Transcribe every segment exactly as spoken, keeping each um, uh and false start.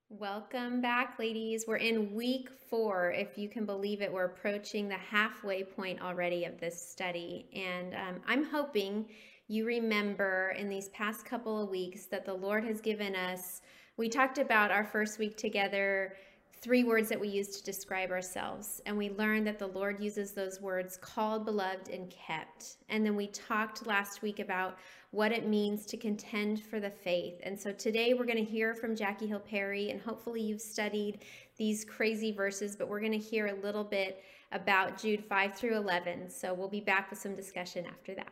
Welcome back, ladies. We're in week four. If you can believe it, we're approaching the halfway point already of this study. And um, I'm hoping you remember in these past couple of weeks that the Lord has given us, we talked about our first week together, three words that we use to describe ourselves. And we learned that the Lord uses those words, called, beloved, and kept. And then we talked last week about what it means to contend for the faith. And so today we're going to hear from Jackie Hill Perry, and hopefully you've studied these crazy verses, but we're going to hear a little bit about Jude five through eleven. So we'll be back with some discussion after that.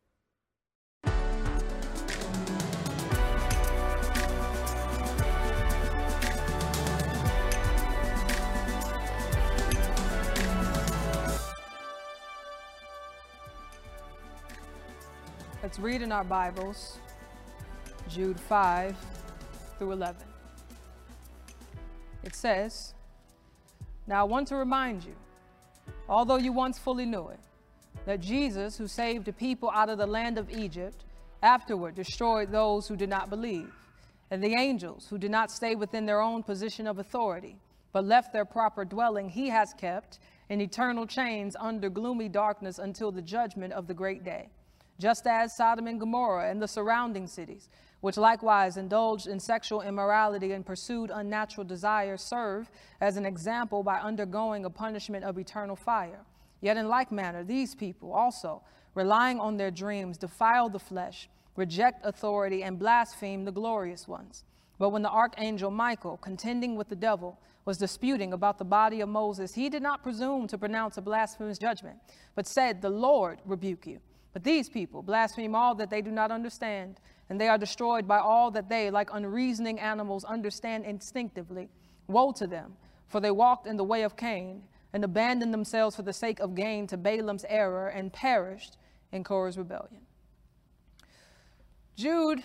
Let's read in our Bibles, Jude five through eleven. It says, "Now I want to remind you, although you once fully knew it, that Jesus, who saved a people out of the land of Egypt, afterward destroyed those who did not believe, and the angels who did not stay within their own position of authority, but left their proper dwelling, he has kept in eternal chains under gloomy darkness until the judgment of the great day. Just as Sodom and Gomorrah and the surrounding cities, which likewise indulged in sexual immorality and pursued unnatural desires, serve as an example by undergoing a punishment of eternal fire. Yet in like manner, these people also, relying on their dreams, defile the flesh, reject authority, and blaspheme the glorious ones. But when the archangel Michael, contending with the devil, was disputing about the body of Moses, he did not presume to pronounce a blasphemous judgment, but said, 'The Lord rebuke you.' But these people blaspheme all that they do not understand, and they are destroyed by all that they, like unreasoning animals, understand instinctively. Woe to them, for they walked in the way of Cain, and abandoned themselves for the sake of gain to Balaam's error, and perished in Korah's rebellion." Jude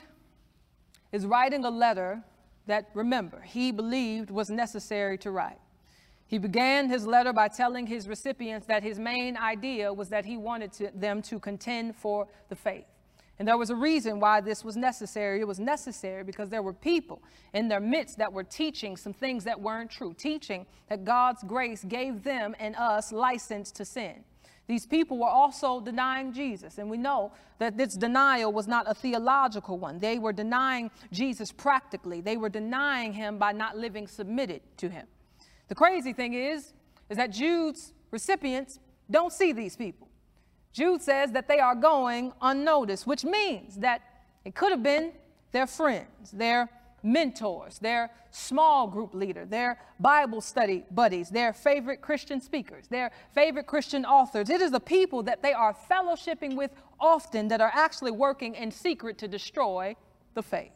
is writing a letter that, remember, he believed was necessary to write. He began his letter by telling his recipients that his main idea was that he wanted to, them to contend for the faith. And there was a reason why this was necessary. It was necessary because there were people in their midst that were teaching some things that weren't true, teaching that God's grace gave them and us license to sin. These people were also denying Jesus, and we know that this denial was not a theological one. They were denying Jesus practically. They were denying him by not living submitted to him. The crazy thing is, is that Jude's recipients don't see these people. Jude says that they are going unnoticed, which means that it could have been their friends, their mentors, their small group leader, their Bible study buddies, their favorite Christian speakers, their favorite Christian authors. It is the people that they are fellowshipping with often that are actually working in secret to destroy the faith.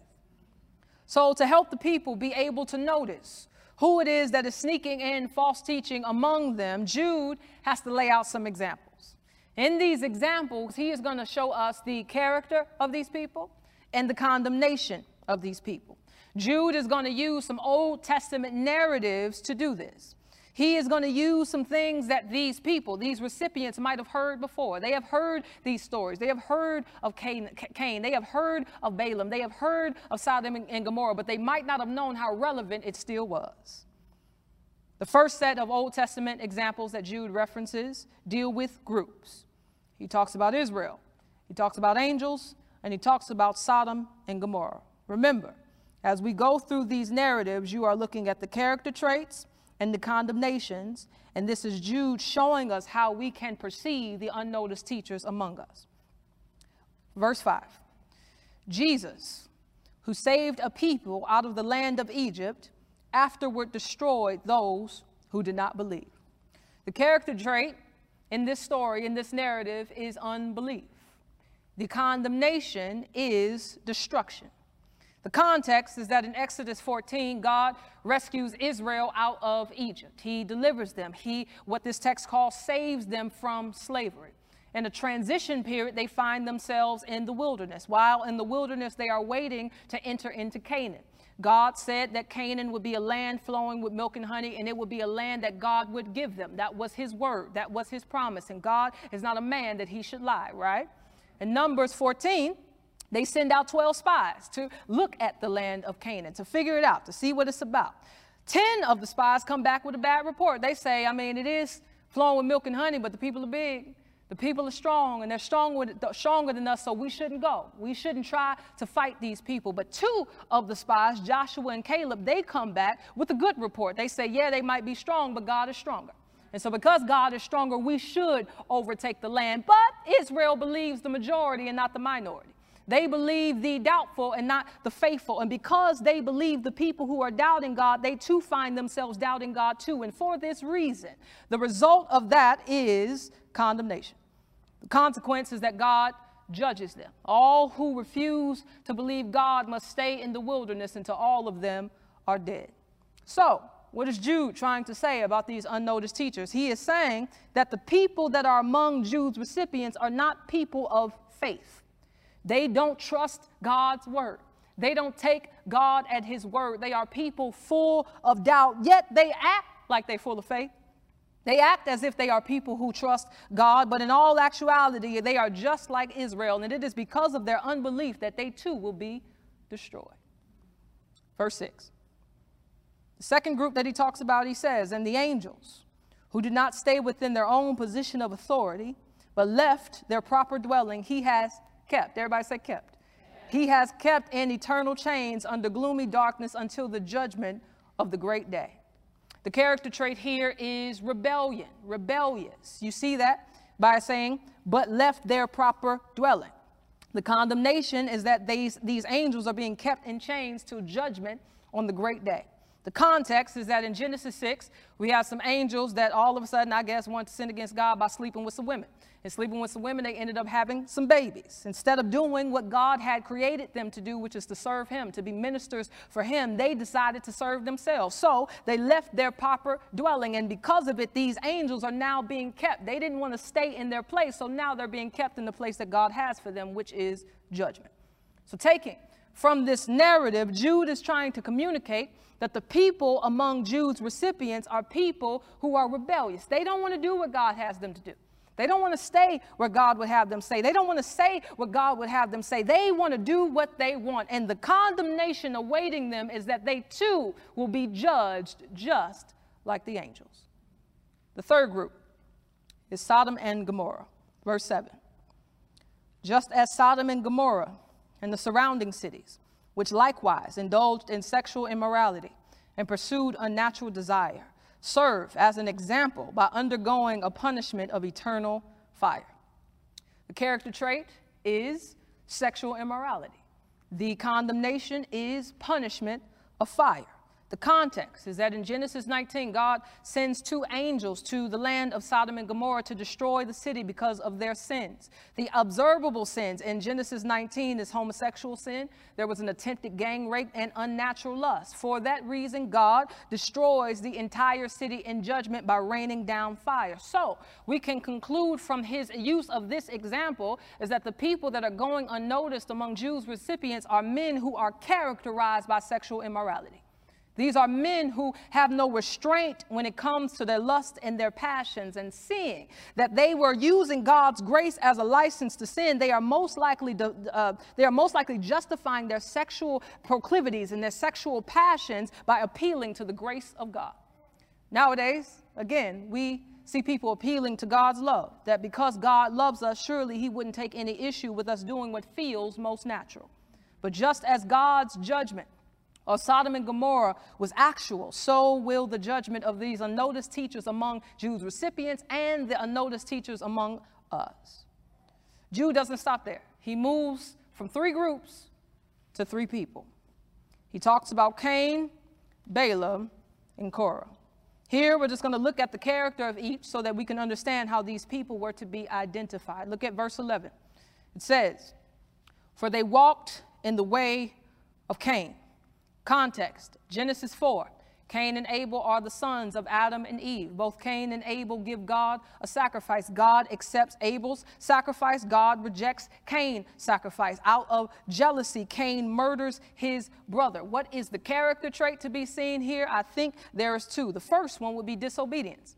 So to help the people be able to notice who it is that is sneaking in false teaching among them, Jude has to lay out some examples. In these examples, he is going to show us the character of these people and the condemnation of these people. Jude is going to use some Old Testament narratives to do this. He is going to use some things that these people, these recipients, might have heard before. They have heard these stories. They have heard of Cain. Cain. They have heard of Balaam. They have heard of Sodom and Gomorrah, but they might not have known how relevant it still was. The first set of Old Testament examples that Jude references deal with groups. He talks about Israel. He talks about angels, and he talks about Sodom and Gomorrah. Remember, as we go through these narratives, you are looking at the character traits and the condemnations, and this is Jude showing us how we can perceive the unnoticed teachers among us. Verse five, Jesus, who saved a people out of the land of Egypt, afterward destroyed those who did not believe. The character trait in this story, in this narrative, is unbelief. The condemnation is destruction. The context is that in Exodus fourteen, God rescues Israel out of Egypt. He delivers them. He, what this text calls, saves them from slavery. In a transition period, they find themselves in the wilderness. While in the wilderness, they are waiting to enter into Canaan. God said that Canaan would be a land flowing with milk and honey, and it would be a land that God would give them. That was his word. That was his promise. And God is not a man that he should lie, right? In Numbers fourteen, They send out twelve spies to look at the land of Canaan, to figure it out, to see what it's about. ten of the spies come back with a bad report. They say, I mean, it is flowing with milk and honey, but the people are big. The people are strong, and they're strong with, stronger than us, so we shouldn't go. We shouldn't try to fight these people. But two of the spies, Joshua and Caleb, they come back with a good report. They say, yeah, they might be strong, but God is stronger. And so because God is stronger, we should overtake the land. But Israel believes the majority and not the minority. They believe the doubtful and not the faithful. And because they believe the people who are doubting God, they too find themselves doubting God too. And for this reason, the result of that is condemnation. The consequence is that God judges them. All who refuse to believe God must stay in the wilderness until all of them are dead. So, what is Jude trying to say about these unnoticed teachers? He is saying that the people that are among Jude's recipients are not people of faith. They don't trust God's word. They don't take God at his word. They are people full of doubt, yet they act like they're full of faith. They act as if they are people who trust God, but in all actuality, they are just like Israel, and it is because of their unbelief that they too will be destroyed. Verse six. The second group that he talks about, he says, and the angels who did not stay within their own position of authority, but left their proper dwelling, he has kept. Everybody say kept. He has kept in eternal chains under gloomy darkness until the judgment of the great day. The character trait here is rebellion, rebellious. You see that by saying, but left their proper dwelling. The condemnation is that these, these angels are being kept in chains till judgment on the great day. The context is that in Genesis six, we have some angels that all of a sudden, I guess, want to sin against God by sleeping with some women. And sleeping with some women, they ended up having some babies. Instead of doing what God had created them to do, which is to serve him, to be ministers for him, they decided to serve themselves. So they left their proper dwelling. And because of it, these angels are now being kept. They didn't want to stay in their place. So now they're being kept in the place that God has for them, which is judgment. So taking from this narrative, Jude is trying to communicate that the people among Jude's recipients are people who are rebellious. They don't want to do what God has them to do. They don't want to stay where God would have them stay. They don't want to say what God would have them say. They want to do what they want. And the condemnation awaiting them is that they too will be judged just like the angels. The third group is Sodom and Gomorrah. Verse seven. Just as Sodom and Gomorrah and the surrounding cities, which likewise indulged in sexual immorality and pursued unnatural desire, serve as an example by undergoing a punishment of eternal fire. The character trait is sexual immorality. The condemnation is punishment of fire. The context is that in Genesis nineteen, God sends two angels to the land of Sodom and Gomorrah to destroy the city because of their sins. The observable sins in Genesis nineteen is homosexual sin. There was an attempted gang rape and unnatural lust. For that reason, God destroys the entire city in judgment by raining down fire. So we can conclude from his use of this example is that the people that are going unnoticed among Jews' recipients are men who are characterized by sexual immorality. These are men who have no restraint when it comes to their lust and their passions, and seeing that they were using God's grace as a license to sin, they are most likely to, uh, they are most likely justifying their sexual proclivities and their sexual passions by appealing to the grace of God. Nowadays, again, we see people appealing to God's love, that because God loves us, surely he wouldn't take any issue with us doing what feels most natural. But just as God's judgment of Sodom and Gomorrah was actual, so will the judgment of these unnoticed teachers among Jude's recipients and the unnoticed teachers among us. Jude doesn't stop there. He moves from three groups to three people. He talks about Cain, Balaam, and Korah. Here, we're just going to look at the character of each so that we can understand how these people were to be identified. Look at verse eleven. It says, "For they walked in the way of Cain." Context, Genesis four. Cain and Abel are the sons of Adam and Eve. Both Cain and Abel give God a sacrifice. God accepts Abel's sacrifice. God rejects Cain's sacrifice. Out of jealousy, Cain murders his brother. What is the character trait to be seen here? I think there is two. The first one would be disobedience.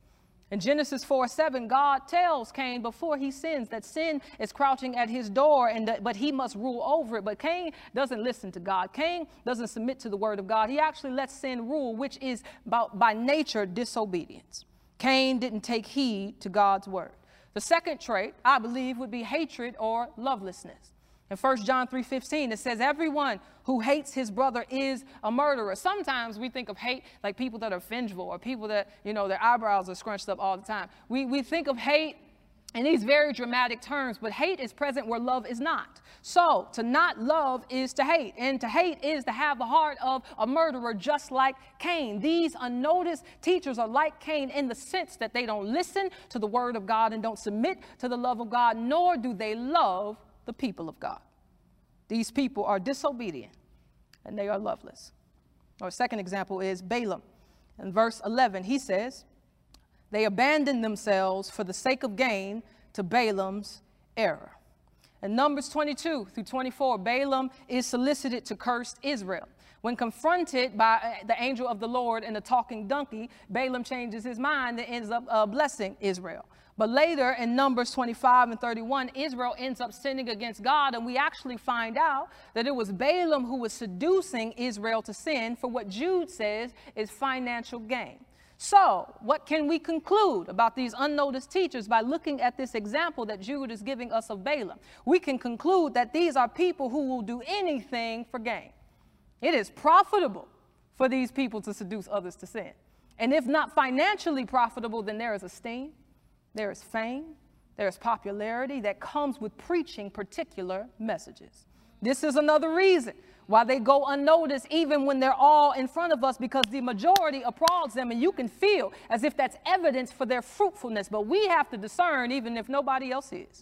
In Genesis four seven, God tells Cain before he sins that sin is crouching at his door, and that, but he must rule over it. But Cain doesn't listen to God. Cain doesn't submit to the word of God. He actually lets sin rule, which is by, by nature disobedience. Cain didn't take heed to God's word. The second trait, I believe, would be hatred or lovelessness. In First John three fifteen, it says, everyone who hates his brother is a murderer. Sometimes we think of hate like people that are vengeful or people that, you know, their eyebrows are scrunched up all the time. We, we think of hate in these very dramatic terms, but hate is present where love is not. So to not love is to hate, and to hate is to have the heart of a murderer, just like Cain. These unnoticed teachers are like Cain in the sense that they don't listen to the word of God and don't submit to the love of God, nor do they love the people of God. These people are disobedient and they are loveless. Our second example is Balaam. In verse eleven, he says, they abandoned themselves for the sake of gain to Balaam's error. In Numbers twenty-two through twenty-four, Balaam is solicited to curse Israel. When confronted by the angel of the Lord and the talking donkey, Balaam changes his mind and ends up uh, blessing Israel. But later in Numbers twenty-five and thirty-one, Israel ends up sinning against God, and we actually find out that it was Balaam who was seducing Israel to sin for what Jude says is financial gain. So what can we conclude about these unnoticed teachers by looking at this example that Jude is giving us of Balaam? We can conclude that these are people who will do anything for gain. It is profitable for these people to seduce others to sin. And if not financially profitable, then there is esteem, there is fame, there is popularity that comes with preaching particular messages. This is another reason why they go unnoticed even when they're all in front of us, because the majority applauds them, and you can feel as if that's evidence for their fruitfulness. But we have to discern even if nobody else is.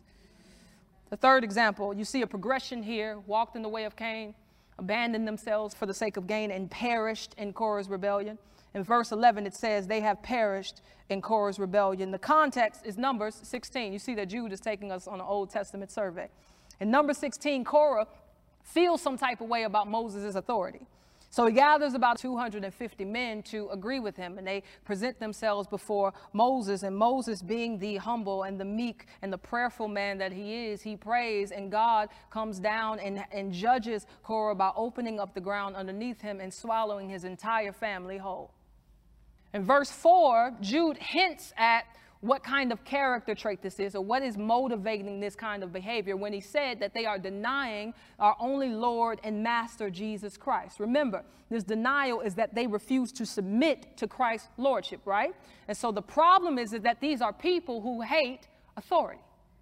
The third example, you see a progression here: walked in the way of Cain, abandoned themselves for the sake of gain, and perished in Korah's rebellion. In verse eleven, it says they have perished in Korah's rebellion. The context is Numbers sixteen. You see that Jude is taking us on an Old Testament survey. In Numbers sixteen, Korah feels some type of way about Moses' authority. So he gathers about two hundred fifty men to agree with him, and they present themselves before Moses. And Moses, being the humble and the meek and the prayerful man that he is, he prays, and God comes down and, and judges Korah by opening up the ground underneath him and swallowing his entire family whole. In verse four, Jude hints at what kind of character trait this is, or what is motivating this kind of behavior, when he said that they are denying our only Lord and Master, Jesus Christ. Remember, this denial is that they refuse to submit to Christ's lordship, right? And so the problem is, is that these are people who hate authority.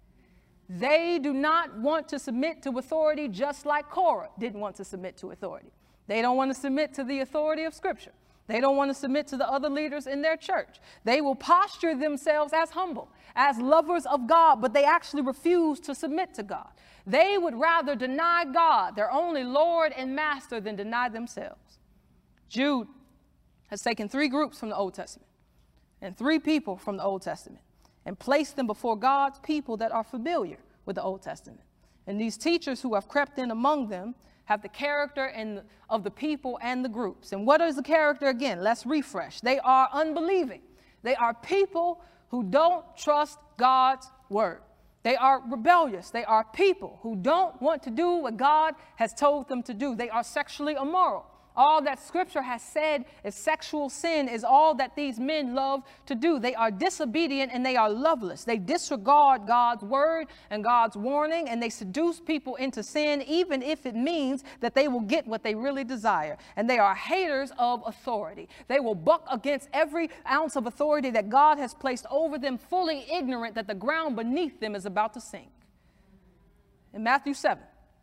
They do not want to submit to authority, just like Korah didn't want to submit to authority. They don't want to submit to the authority of Scripture. They don't want to submit to the other leaders in their church. They will posture themselves as humble, as lovers of God, but they actually refuse to submit to God. They would rather deny God, their only Lord and Master, than deny themselves. Jude has taken three groups from the Old Testament and three people from the Old Testament and placed them before God's people that are familiar with the Old Testament. And these teachers who have crept in among them have the character and of the people and the groups. And what is the character again? Let's refresh. They are unbelieving. They are people who don't trust God's word. They are rebellious. They are people who don't want to do what God has told them to do. They are sexually immoral. All that Scripture has said is sexual sin is all that these men love to do. They are disobedient and they are loveless. They disregard God's word and God's warning, and they seduce people into sin, even if it means that they will get what they really desire. And they are haters of authority. They will buck against every ounce of authority that God has placed over them, fully ignorant that the ground beneath them is about to sink. In Matthew seven,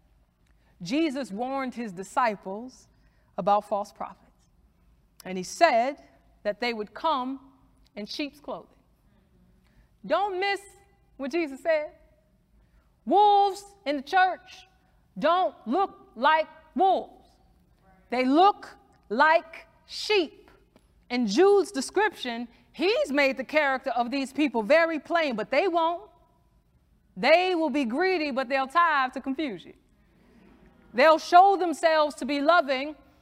Jesus warned his disciples about false prophets. And he said that they would come in sheep's clothing. Don't miss what Jesus said. Wolves in the church don't look like wolves. They look like sheep. In Jude's description, he's made the character of these people very plain, but they won't. They will be greedy, but they'll tithe to confuse you. They'll show themselves to be loving,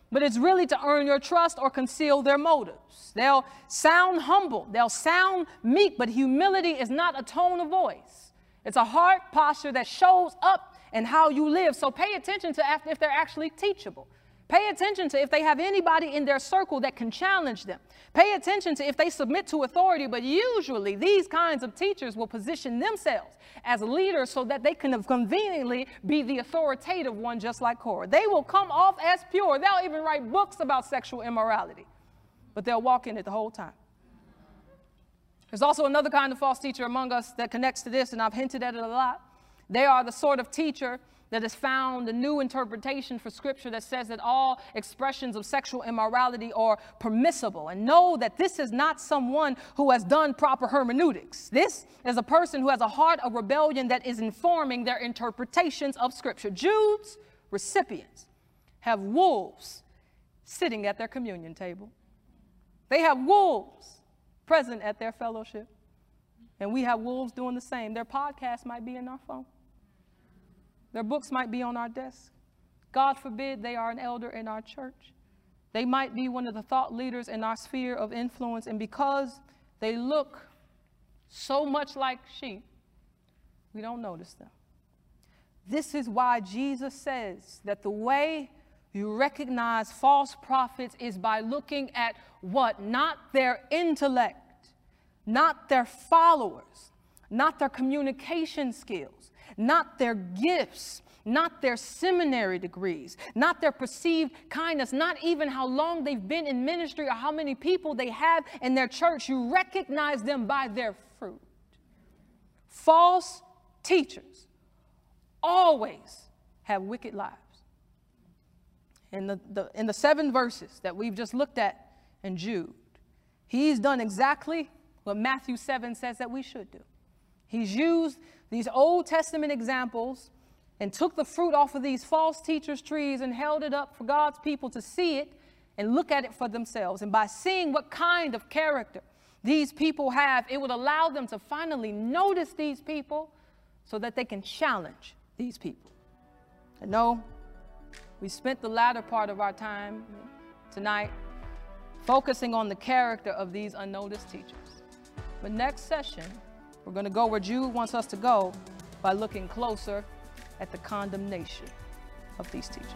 but it's really to earn your trust or conceal their motives. They'll sound humble, they'll sound meek, but humility is not a tone of voice. It's a heart posture that shows up in how you live. So pay attention to if they're actually teachable. Pay attention to if they have anybody in their circle that can challenge them. Pay attention to if they submit to authority, but usually these kinds of teachers will position themselves as leaders so that they can conveniently be the authoritative one, just like Korah. They will come off as pure. They'll even write books about sexual immorality, but they'll walk in it the whole time. There's also another kind of false teacher among us that connects to this, and I've hinted at it a lot. They are the sort of teacher that has found a new interpretation for Scripture that says that all expressions of sexual immorality are permissible. And know that this is not someone who has done proper hermeneutics. This is a person who has a heart of rebellion that is informing their interpretations of Scripture. Jude's recipients have wolves sitting at their communion table. They have wolves present at their fellowship. And we have wolves doing the same. Their podcast might be in our phone. Their books might be on our desk. God forbid they are an elder in our church. They might be one of the thought leaders in our sphere of influence, and because they look so much like sheep, we don't notice them. This is why Jesus says that the way you recognize false prophets is by looking at what? Not their intellect, not their followers, not their communication skills, not their gifts, not their seminary degrees, not their perceived kindness, not even how long they've been in ministry or how many people they have in their church. You recognize them by their fruit. False teachers always have wicked lives. In the, the, in the seven verses that we've just looked at in Jude, he's done exactly what Matthew seven says that we should do. He's used these Old Testament examples and took the fruit off of these false teachers' trees and held it up for God's people to see it and look at it for themselves. And by seeing what kind of character these people have, it would allow them to finally notice these people so that they can challenge these people. And no, we spent the latter part of our time tonight focusing on the character of these unnoticed teachers. But next session, we're going to go where Jude wants us to go by looking closer at the condemnation of these teachers.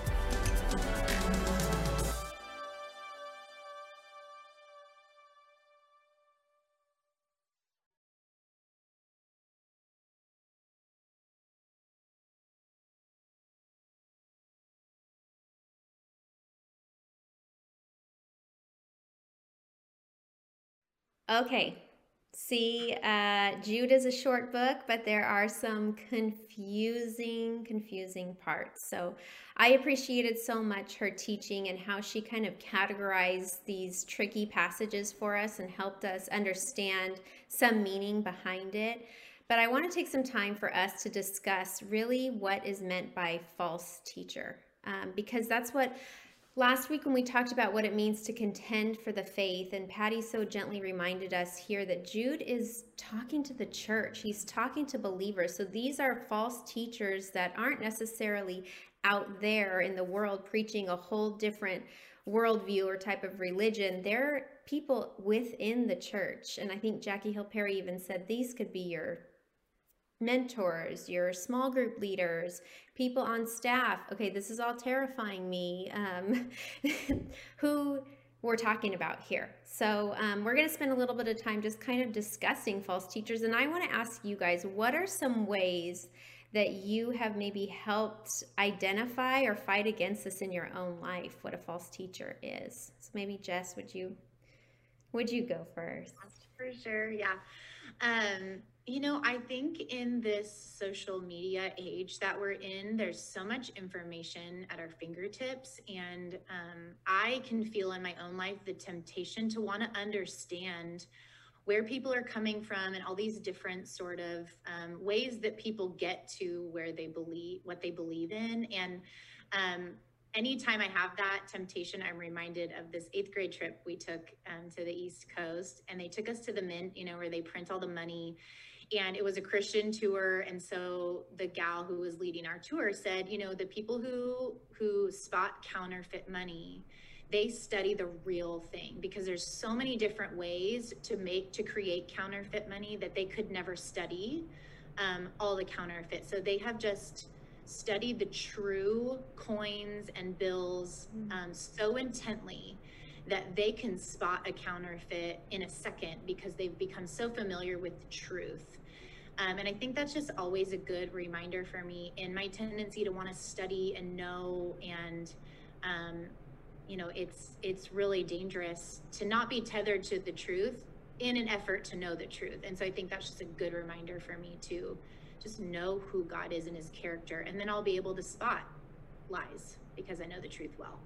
Okay. See, uh, Jude is a short book, but there are some confusing, confusing parts. So I appreciated so much her teaching and how she kind of categorized these tricky passages for us and helped us understand some meaning behind it. But I want to take some time for us to discuss really what is meant by false teacher, um, because that's what last week when we talked about what it means to contend for the faith, and Patty so gently reminded us here that Jude is talking to the church. He's talking to believers. So these are false teachers that aren't necessarily out there in the world preaching a whole different worldview or type of religion. They're people within the church. And I think Jackie Hill Perry even said these could be your mentors, your small group leaders, people on staff. Okay, this is all terrifying me. Um, who we're talking about here. So um, we're going to spend a little bit of time just kind of discussing false teachers. And I want to ask you guys, what are some ways that you have maybe helped identify or fight against this in your own life, what a false teacher is? So maybe Jess, would you, would you go first? For sure, yeah. Um, you know, I think in this social media age that we're in, there's so much information at our fingertips, and um, I can feel in my own life the temptation to want to understand where people are coming from and all these different sort of um, ways that people get to where they believe, what they believe in. And um, anytime I have that temptation, I'm reminded of this eighth grade trip we took um, to the East Coast, and they took us to the Mint, you know, where they print all the money. and it was a Christian tour. And so the gal who was leading our tour said, you know, the people who who spot counterfeit money, they study the real thing, because there's so many different ways to make to create counterfeit money that they could never study um, all the counterfeit. So they have just studied the true coins and bills um, so intently that they can spot a counterfeit in a second, because they've become so familiar with the truth. Um, and I think that's just always a good reminder for me in my tendency to want to study and know. And, um, you know, it's it's really dangerous to not be tethered to the truth in an effort to know the truth. And so I think that's just a good reminder for me to just know who God is and his character. And then I'll be able to spot lies because I know the truth well.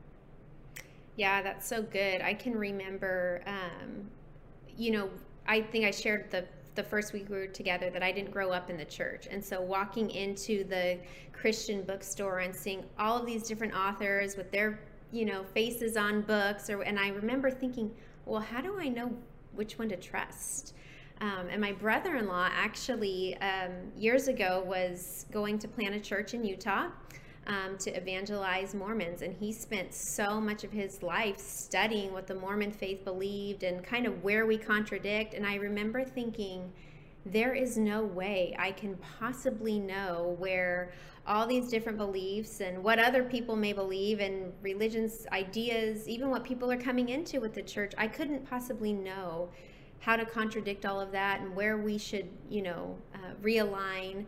Yeah, that's so good. I can remember, um, you know, I think I shared the the first week we were together that I didn't grow up in the church. And so walking into the Christian bookstore and seeing all of these different authors with their, you know, faces on books, or and I remember thinking, well, how do I know which one to trust? Um, and my brother-in-law actually um, years ago was going to plant a church in Utah um, to evangelize Mormons. And he spent so much of his life studying what the Mormon faith believed and kind of where we contradict. And I remember thinking, there is no way I can possibly know where all these different beliefs and what other people may believe and religions, ideas, even what people are coming into with the church. I couldn't possibly know how to contradict all of that and where we should, you know, uh, realign.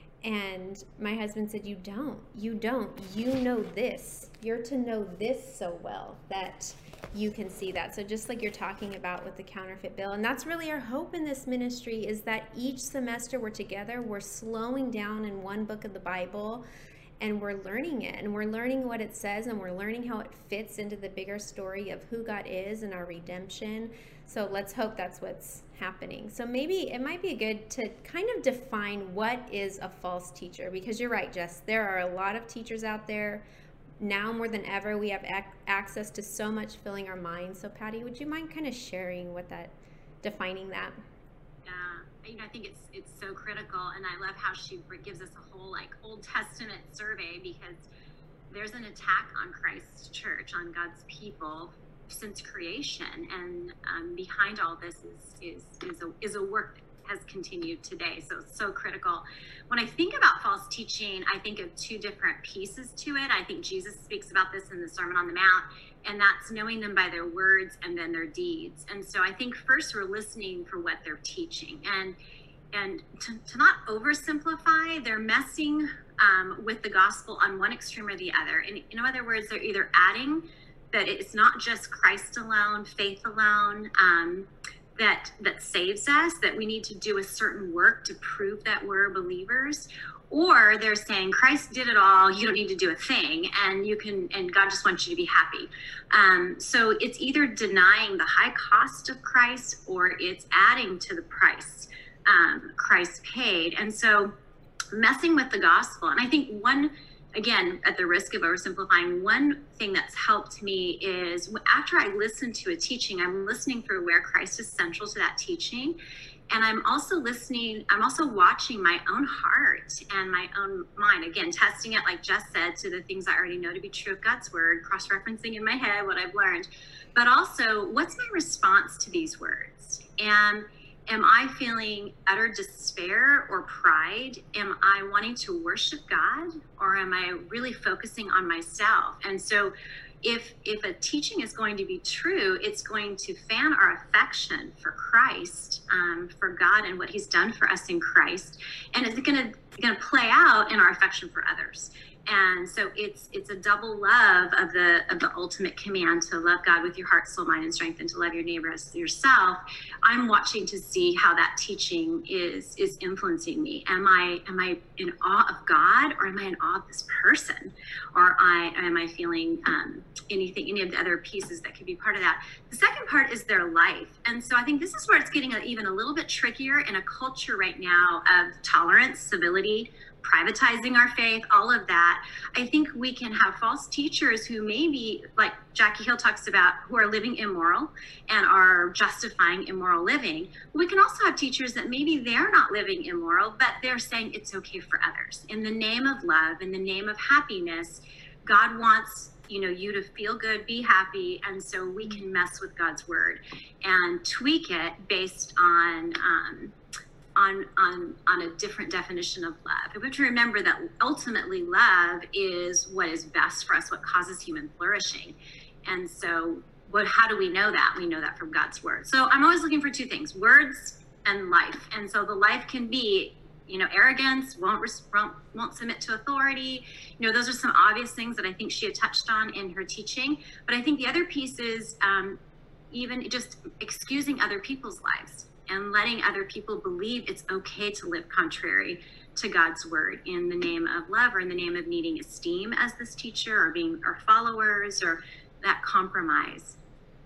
And my husband said, you don't, you don't, you know this, you're to know this so well that you can see that. So just like you're talking about with the counterfeit bill, and that's really our hope in this ministry, is that each semester we're together, we're slowing down in one book of the Bible and we're learning it, and we're learning what it says, and we're learning how it fits into the bigger story of who God is and our redemption. So let's hope that's what's happening. So maybe it might be good to kind of define what is a false teacher, because you're right, Jess, there are a lot of teachers out there. Now more than ever, we have ac- access to so much filling our minds. So Patty, would you mind kind of sharing what that, defining that? Yeah, you know, I think it's it's so critical, and I love how she gives us a whole like Old Testament survey, because there's an attack on Christ's church, on God's people since creation, and um, behind all this is is is a, is a work that has continued today. So it's so critical. When I think about false teaching, I think of two different pieces to it. I think Jesus speaks about this in the Sermon on the Mount, and that's knowing them by their words and then their deeds. And so I think first we're listening for what they're teaching, and and to, to not oversimplify, they're messing um, with the gospel on one extreme or the other. And in other words, they're either adding that it's not just Christ alone, faith alone, um, that that saves us, that we need to do a certain work to prove that we're believers, or they're saying Christ did it all, you don't need to do a thing, and you can, and God just wants you to be happy. Um, so it's either denying the high cost of Christ, or it's adding to the price um, Christ paid. And so messing with the gospel. And I think one, again, at the risk of oversimplifying, one thing that's helped me is after I listen to a teaching, I'm listening for where Christ is central to that teaching. And I'm also listening, I'm also watching my own heart and my own mind, again, testing it, like Jess said, to the things I already know to be true of God's word, cross-referencing in my head what I've learned, but also what's my response to these words? And am I feeling utter despair or pride? Am I wanting to worship God, or am I really focusing on myself? And so if if a teaching is going to be true, it's going to fan our affection for Christ, um, for God and what he's done for us in Christ. And it's going to going to play out in our affection for others. And so it's it's a double love of the of the ultimate command to love God with your heart, soul, mind, and strength, and to love your neighbor as yourself. I'm watching to see how that teaching is is influencing me. Am I am I in awe of God, or am I in awe of this person, or I am I feeling um, anything any of the other pieces that could be part of that? The second part is their life, and so I think this is where it's getting a, even a little bit trickier in a culture right now of tolerance, civility, privatizing our faith, all of that. I think we can have false teachers who maybe, like Jackie Hill talks about, who are living immoral and are justifying immoral living. We can also have teachers that maybe they're not living immoral, but they're saying it's okay for others. In the name of love, in the name of happiness, God wants you know, you to feel good, be happy. And so we can mess with God's word and tweak it based on, um, on, on, on a different definition of love. We have to remember that ultimately love is what is best for us, what causes human flourishing. And so what, how do we know that? We know that from God's word. So I'm always looking for two things, words and life. And so the life can be, you know, arrogance, won't, won't won't submit to authority. You know, those are some obvious things that I think she had touched on in her teaching. But I think the other piece is um, even just excusing other people's lives and letting other people believe it's okay to live contrary to God's word in the name of love or in the name of needing esteem as this teacher or being our followers or that compromise.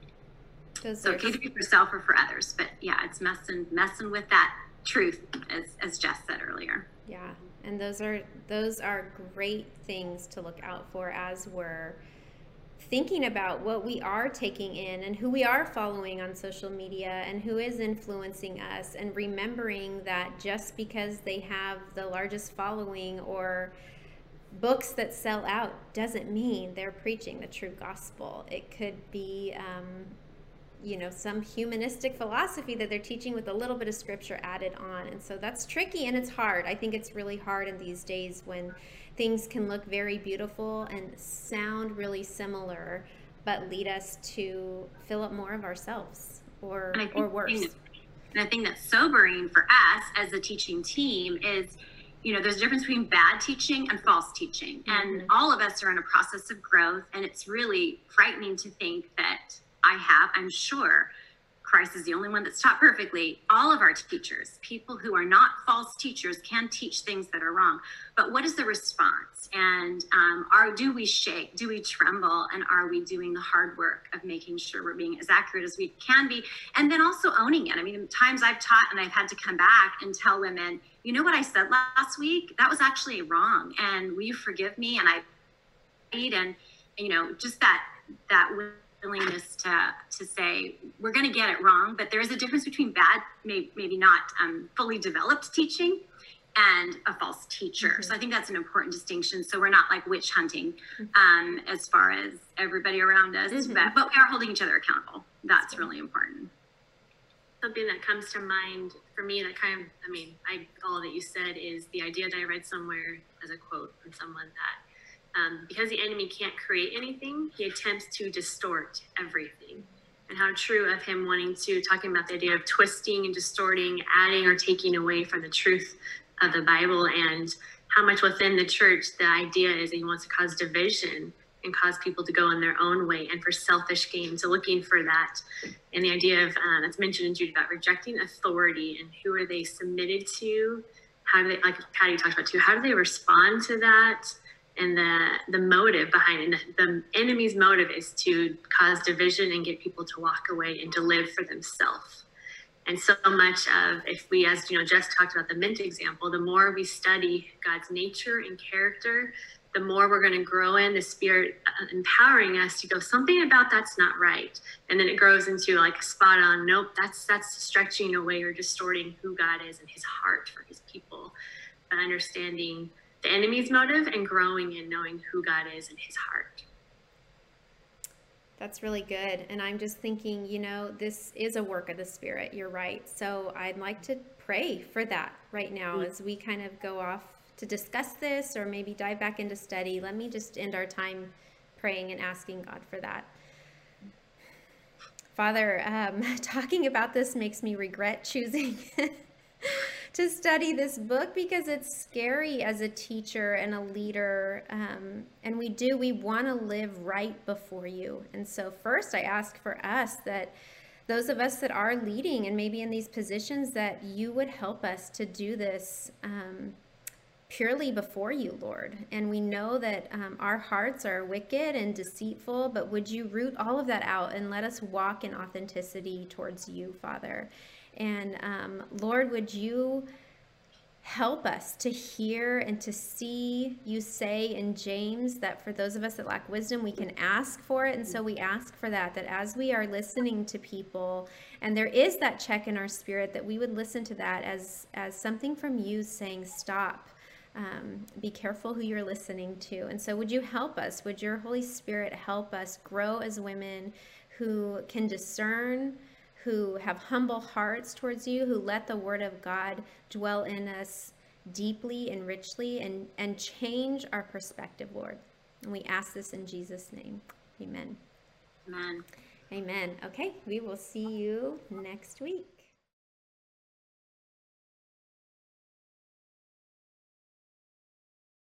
Those so it can be for self or for others. But yeah, it's messing messing with that truth, as, as Jess said earlier. Yeah, and those are those are great things to look out for as we're thinking about what we are taking in and who we are following on social media and who is influencing us, and remembering that just because they have the largest following or books that sell out doesn't mean they're preaching the true gospel. It could be um, you know, some humanistic philosophy that they're teaching with a little bit of scripture added on. And so that's tricky and it's hard. I think it's really hard in these days when things can look very beautiful and sound really similar, but lead us to fill up more of ourselves or, or worse. And I think that's sobering for us as a teaching team is, you know, there's a difference between bad teaching and false teaching. Mm-hmm. And all of us are in a process of growth. And it's really frightening to think that I have, I'm sure, Christ is the only one that's taught perfectly. All of our teachers, people who are not false teachers, can teach things that are wrong. But what is the response? And um, are do we shake? Do we tremble? And are we doing the hard work of making sure we're being as accurate as we can be? And then also owning it. I mean, times I've taught and I've had to come back and tell women, you know what I said last week? That was actually wrong. And will you forgive me? And I, and, you know, just that, that willingness to to say we're going to get it wrong, but there is a difference between bad, maybe, maybe not um, fully developed teaching and a false teacher. Mm-hmm. So I think that's an important distinction. So we're not like witch hunting um, as far as everybody around us, mm-hmm. but, but we are holding each other accountable. That's, that's really important. Something that comes to mind for me that kind of, I mean, I all that you said is the idea that I read somewhere as a quote from someone that Um, because the enemy can't create anything, he attempts to distort everything. And how true of him wanting to, talking about the idea of twisting and distorting, adding or taking away from the truth of the Bible, and how much within the church the idea is that he wants to cause division and cause people to go in their own way and for selfish gain. So looking for that, and the idea of, uh, that's mentioned in Jude about rejecting authority and who are they submitted to? How do they, like Patty talked about too, how do they respond to that? And the the motive behind it, the, the enemy's motive is to cause division and get people to walk away and to live for themselves. And so much of, if we, as you know, Jess talked about the mint example, the more we study God's nature and character, the more we're going to grow in the Spirit empowering us to go, something about that's not right. And then it grows into like spot on, nope, that's that's stretching away or distorting who God is and his heart for his people. But understanding the enemy's motive and growing in knowing who God is in his heart. That's really good. And I'm just thinking, you know, this is a work of the Spirit. You're right. So I'd like to pray for that right now mm-hmm. as we kind of go off to discuss this or maybe dive back into study. Let me just end our time praying and asking God for that. Father, um, talking about this makes me regret choosing to study this book because it's scary as a teacher and a leader. Um, and we do, we want to live right before you. And so first I ask for us that those of us that are leading and maybe in these positions, that you would help us to do this um, purely before you, Lord. And we know that um, our hearts are wicked and deceitful, but would you root all of that out and let us walk in authenticity towards you, Father? And um, Lord, would you help us to hear and to see you say in James that for those of us that lack wisdom, we can ask for it. And so we ask for that, that as we are listening to people and there is that check in our spirit, that we would listen to that as, as something from you saying, stop, um, be careful who you're listening to. And so would you help us? Would your Holy Spirit help us grow as women who can discern, who have humble hearts towards you, who let the word of God dwell in us deeply and richly and, and change our perspective, Lord. And we ask this in Jesus' name. Amen. Amen. Amen. Okay, we will see you next week.